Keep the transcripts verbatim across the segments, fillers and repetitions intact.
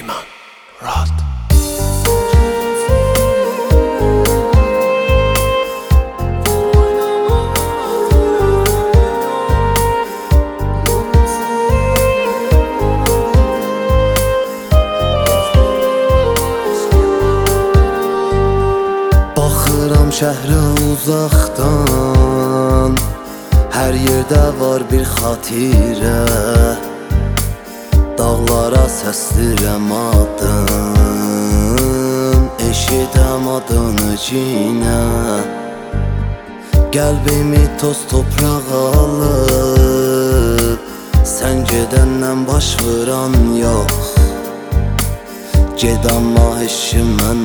Keyman Rod. Baxıram şəhrə uzaqdan, hər yerdə var bir xatirə. Dağlara səslirəm adın, eşidəm adını cinə. Qəlbimi toz topraq alıb, sən gedəndən baş vuran yox. Ged amma heç mən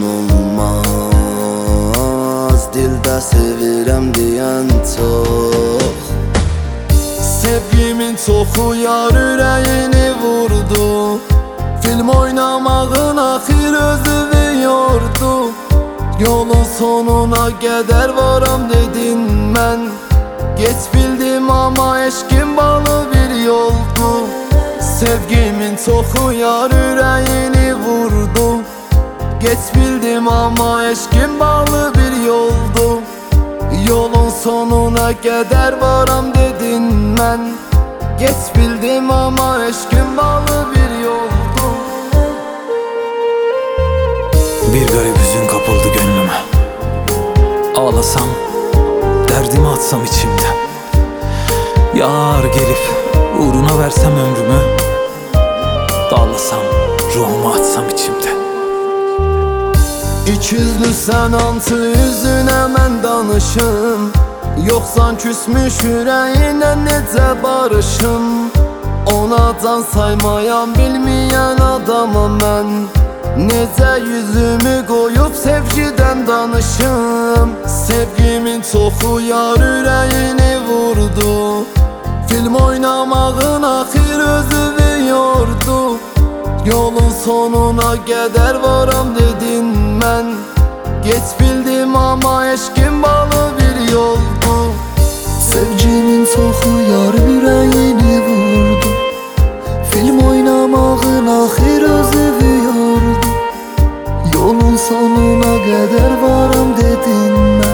olmaz, dildə sevirəm deyən çox. Sevgimin çoxu yar ürəyini vurdu, film oynamağın axir özünü yordu. Yolun sonuna qədər varam dedin mən, geç bildim amma eşqim balı bir yoldu. Sevgimin çoxu yar ürəyini vurdu, geç bildim amma eşqim balı bir yoldu. Yolun sonuna qədər varam dedin mən, geç bildim amma eşqim balı bir yoldu. Bir garip hüzün kapıldı gönlüme. Ağlasam, derdimi atsam içimde. Yar gelip uğruna versem ömrümü, dağlasam, ruhumu atsam içimde. İkizlü sən hansı üzünə mən danışım, yoxsan küsmüş ürəyinə necə barışım. Ona can saymayan bilməyən adamam mən, necə yüzümü qoyub sevgidən danışım. Sevgimin çoxu yar ürəyini vurdu, film oynamağın axir özünü yordu. Yolun sonuna qədər varam dedin mən, geç bildim amma eşqim balı bir yoldu. Sevgimin çoxu yar ürəyini vurdu, film oynamağın axir özünü yordu. Yolun sonuna qədər varam dedin mən,